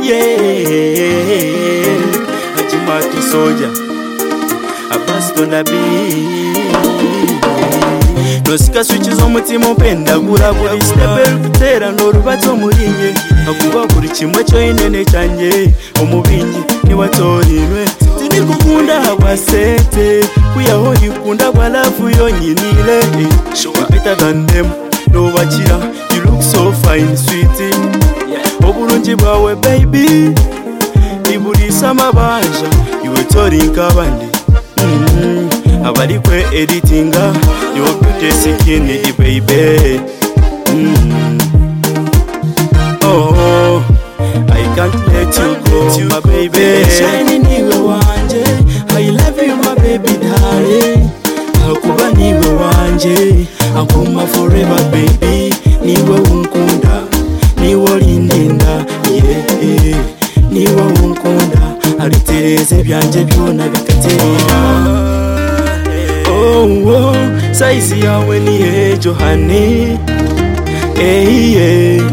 Hajimati soldier, a baston a bee. Nosika switches on mutima openda gura buri step gutera no rubato murinye akuba buri kimwe cyo inene cyanje umubinyi ni watorinwe tindi kukunda habasete kuyaho yikunda kwa love yonyinile show better than them no bachira you look so fine sweetie oburungi bwawe baby iburi samabanja iwe torinka abandi abari kwe editinga your beauty skin baby oh I can't let you go my baby shining niwe wanje I love you my baby darling akuba niwe wanje akuma forever baby niwe unkunda niwe lindinda yeah niwe unkunda alitereze byanje byona bikatera oh, size yawe ni ejo honey hey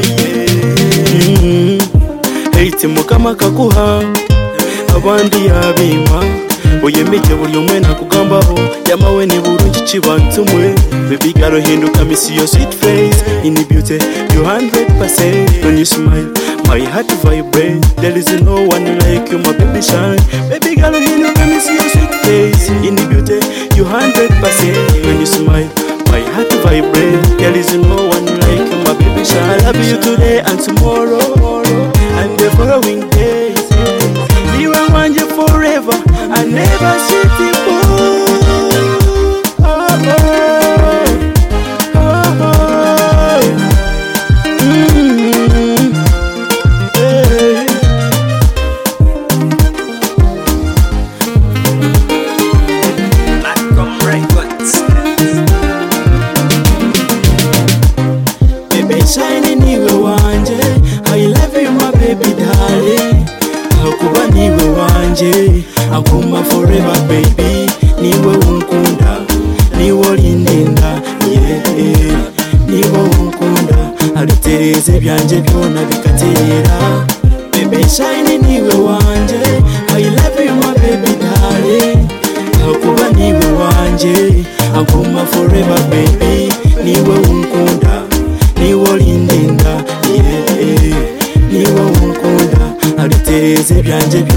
hate mukama kakuha abandi yabima oyemeke buri umwe nakugambaho yamawe ni burungi kibantumwe baby girl hinduka miss your sweet face in the beauty you 100% when you smile my heart vibrate there is no one like you my baby shine baby girl hinduka miss your sweet face in the beauty you 100% when you smile my heart vibrate there is no one like you my baby shine I love you today and tomorrow and the following days you are mine forever I never see it shining niwe wanje I love you my baby darling akuba niwe wanje akuma forever baby niwe unkunda niwe lindinda yeah niwe unkunda alitereze byanje byona bikatera baby shining niwe wanje I love you my baby darling akuba niwe wanje akuma forever baby niwe unkunda niwe lindinda yeah niwe unkunda alitereze byanje